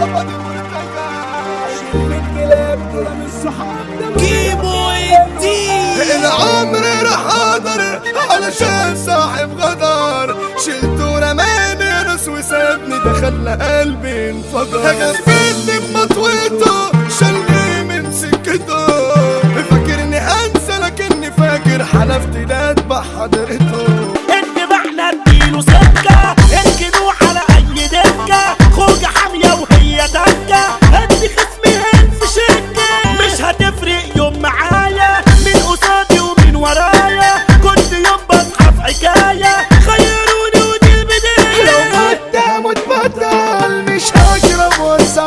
صحبة شلة كلاب دول مش صحاب كيمو الدين العمر راح اقدر علشان صاحب غدر شلته رماني نص وسابني دخل قلبي انفجر غفلني بمطويته شلني من سكته فاكرني انسى لكني فاكر حلفت لا اتبع حضرته ان معنى اديله سكه اركنوا على اي دكه خوجه حاميه وهي دكه هدي خصمي هين في شكه مش هتفرق يوم معايا من قصادي ومن ورايا كنت يوم بصحى في حكايه خيروني ودي البدايه لو قدامه اتبطل مش هشرب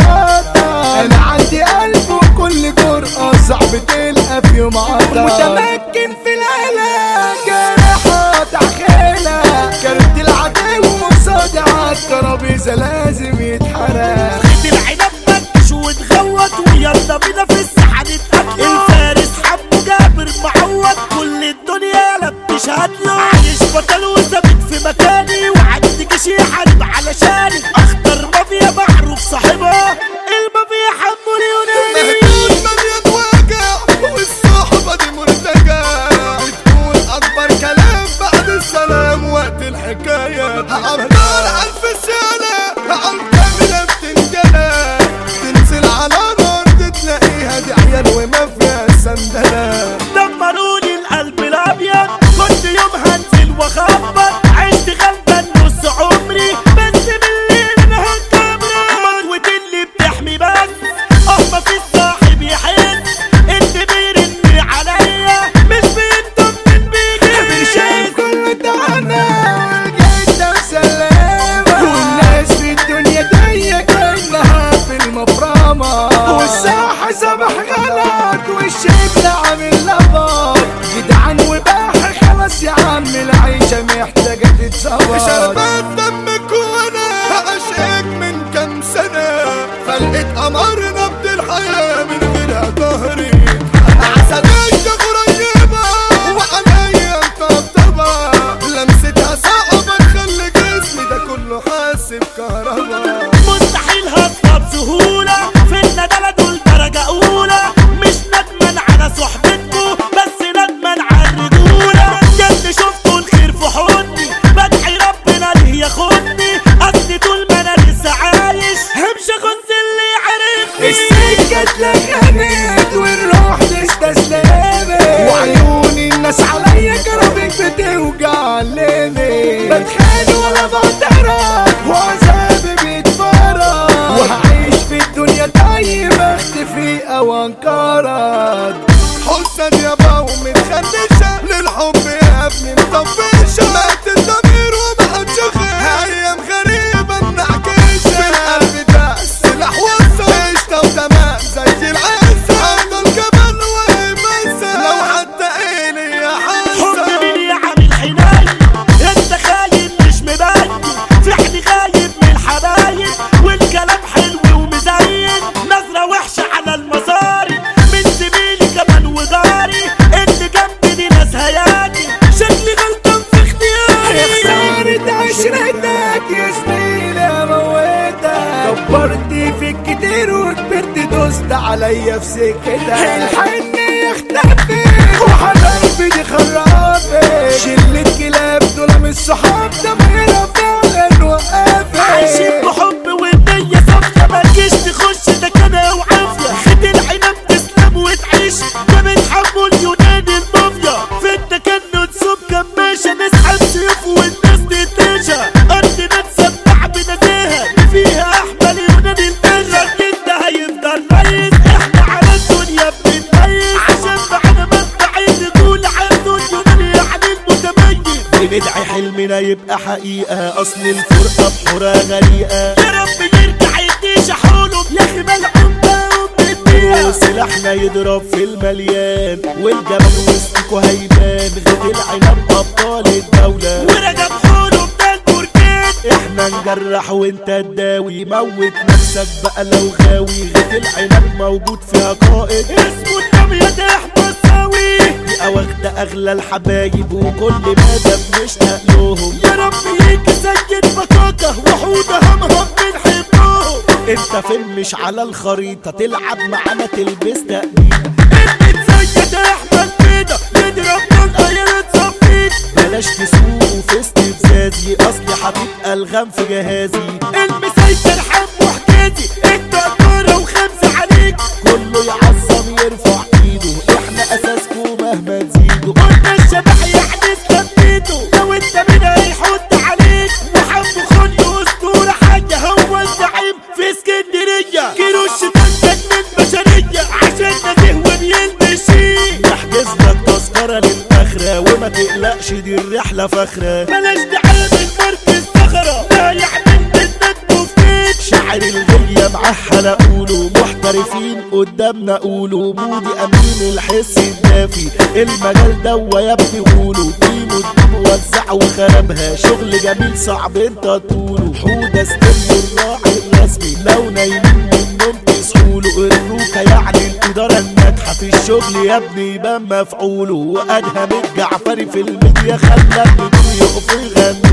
وسعادة انا عندي قلب وكل جرأة صعب تلقى في يوم عطا متمكن في العلاج جراحات عخيلة كرت العدو وصادي عالترابيزة لازم يتحرق خد العنب مكش وتغوط ويلا بينا في الساحه نتقتل الفارس حمو جابر معوض كل الدنيا لا بتشهد له عايش بطل وثابت في مكاني وعندي جيش يحارب علشاني اخطر مافيا معروف صاحبها المافيا حمو اليوناني مهدود مليان واجع والصحبة دي مرتجع بتقول أكبر كلام بعد السلام وقت الحكاية أبطال ألف سنة عالكاملة بتنجلى تنزل على الأرض تلاقيها دي عيال ومافيا سندلة دمروني القلب الابيض كنت يوم هنزل واخبط عشت غلبان نص عمري بس بالليل انا هنكبر مطوة اللي بتحمي بس ما في صاحب يحس انت بيرن عليا مش بيطمن بيجي شايف كل تعبنا والجيدة مسلمة والناس في الدنيا ضيقة كأنها في المفرمة والساحة صباح غلط والشبل عامل لبط جدعان وباحر خلاص يا عم العيشة محتاجة تتظبط شربات دمك وانا عاشق من كام سنة فلقيت قمرنا الحياة من غيرها ظهري عسلية قريبة وعليا مطبطبة لمستها صعبة تخلي جسمي ده كله حاسب كهربا مستحيل هطلع بسهولة في الندلة دول درجة أولى مش ندمان على صحبتكو بس ندمان على الرجولة جد شفتوا الخير في حضني بدعي ربنا ليه ياخدني أصلي طول ما أنا لسه عايش همشي أخد اللي عرفني السكة لك والروح تستسلمت وعيوني الناس عليا كربك بتوجع ليلي بتخان ولا بعترف وعذابي بيتفرج وهعيش في الدنيا طيب اختفي او انقرض حسن يابا ومتخدشة للحب يا ابني مطفشة مات الضمير ومحدش خير ايام غريبة منعكشة في القلب ده السلاح وصل قشطة وتمام زي العسل افضل جبل ويمسى لو حتى ايلي يا حسن حب مين يا عامل حنين انت خايب مش مبين فعلي غايب من الحبايب والكلام حلو ومزين نظرة وحشة على المصاري من زميلي كمان وجاري اللي جنبي دي ناس هياجي شكلي غلطان في اختياري خسارة عشرتك يا زميلي موتك كبرت فيك كتير وكبرت دوست عليا في سكتك الحنية اختفت وحضرتي دي خرافت شلة كلاب دول مش صحاب ضميرها فعلا وقفت عايشين بحب والنية صافية مالكيش تخش ده كان وعافية خد العنب تسلم وتعيش ده من حمو اليوناني المافيا في التكنت سوب كماشة نسحب سيوف والناس تتنشى أرضنا تسمع بنزاهة فيها أحمل يوناني الباشا ده هيفضل ريس احنا على الدنيا بنتميز عشان معانا مبدعين نقول عنده اليوناني يعني المتميز بندعي حلمنا يبقى حقيقة أصل الفرقة بحورة غريقة يا رب يرجع يديش حوله يا أخي ملعون بقى وسلاحنا يضرب في المليان والجبل وسطكوا هيبان غير العنب أبطال الدولة ورجب حوله بتاع البركان احنا نجرح وانت تداوي موت نفسك بقى لو غاوي غير العنب موجود فيها قائد اسمه النبي يا تحمى الساوي دي واخدة اغلى الحبايب وكل مدى بنشتاق لهم. يا رب ليك سيد بكاكة وحودة همهم بنحبهم. انت فين مش على الخريطة تلعب معانا تلبس تقبيل. انت سيد احمد كده يضرب طلقة يتصفيك. بلاش تسوق في استفزازي اصلي هتبقى الغم في جهازي. المسيطر حمو حكايتي انت الدورة وخمسة عليك. كله يعظم يرفع ايده احنا اساسكم مهما تزيدوا. قلنا الشبح يعني استنيته لو انت منها يحط عليك. وحمو خلي اسطورة حاجة هو الزعيم في اسكندرية. كيروش تنتج من بشرية عشان نزيه وبيلبسيه. نحجز لك تذكرة للآخرة وما تقلقش دي الرحلة فخرة. بلاش تعامل مركز صخرة لا يعمل منك مفتيت. شاعر الغية معاه هنقوله محترفين قدامنا قولوا. مودي امين الحس الدافي المجال دوا يا ابني قولوا. ديمو وزع وخربها شغل جميل صعب انت تقوله. حودة ستيل الراعي الرسمي لو نايمين من النوم تصحوله. الروكة يعني الإدارة الناجحة في الشغل يا ابني يبان مفعوله. وأدهم الجعفري في الميديا خلى النجوم يقفوا يغنوا.